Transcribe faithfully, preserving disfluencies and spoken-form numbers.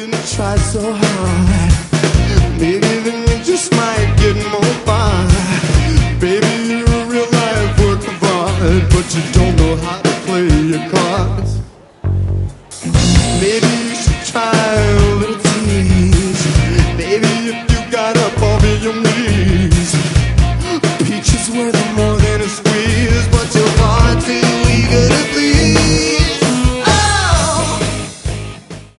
didn't try so hard. Maybe then you just might get more fun. Baby, you're a real life work of art, but you don't know how to play your cards. Maybe you should try a little tease. Maybe if you got up off your knees, peaches were the